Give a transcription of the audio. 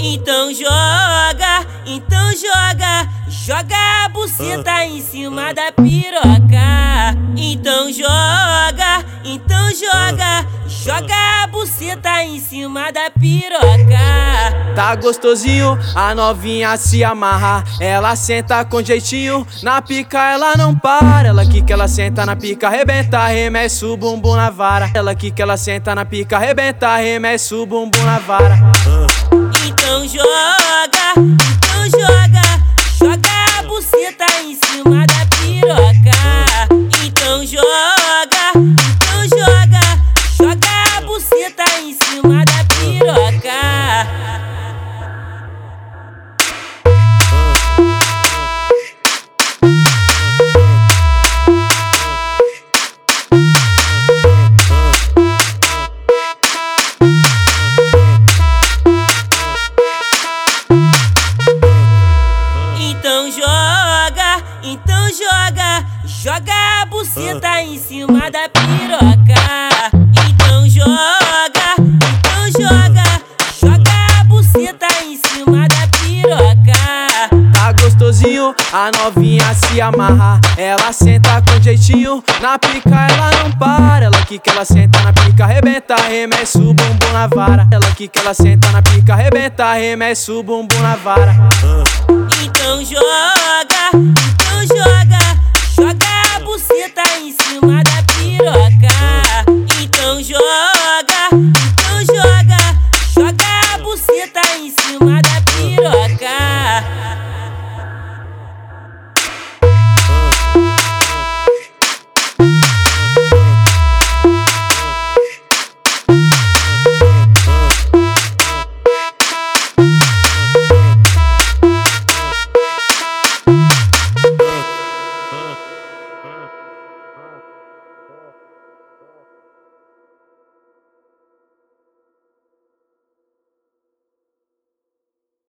Então joga, joga a buceta em cima da piroca. Então joga, joga a buceta em cima da piroca. Tá gostosinho, a novinha se amarra. Ela senta com jeitinho, na pica ela não para. Ela que ela senta na pica, arrebenta, arremessa o bumbum na vara. Ela que ela senta na pica, arrebenta, arremessa o bumbum na vara. Então joga, joga a buceta em cima da piroca. Então joga, joga a buceta em cima da piroca. Então joga a buceta em cima da piroca. Então joga a buceta em cima da piroca. Tá gostosinho, a novinha se amarra. Ela senta com jeitinho, na pica ela não para. Ela que ela senta na pica, arrebenta, arremessa o bumbum na vara. Ela que ela senta na pica, arrebenta, arremessa o bumbum na vara. Então joga,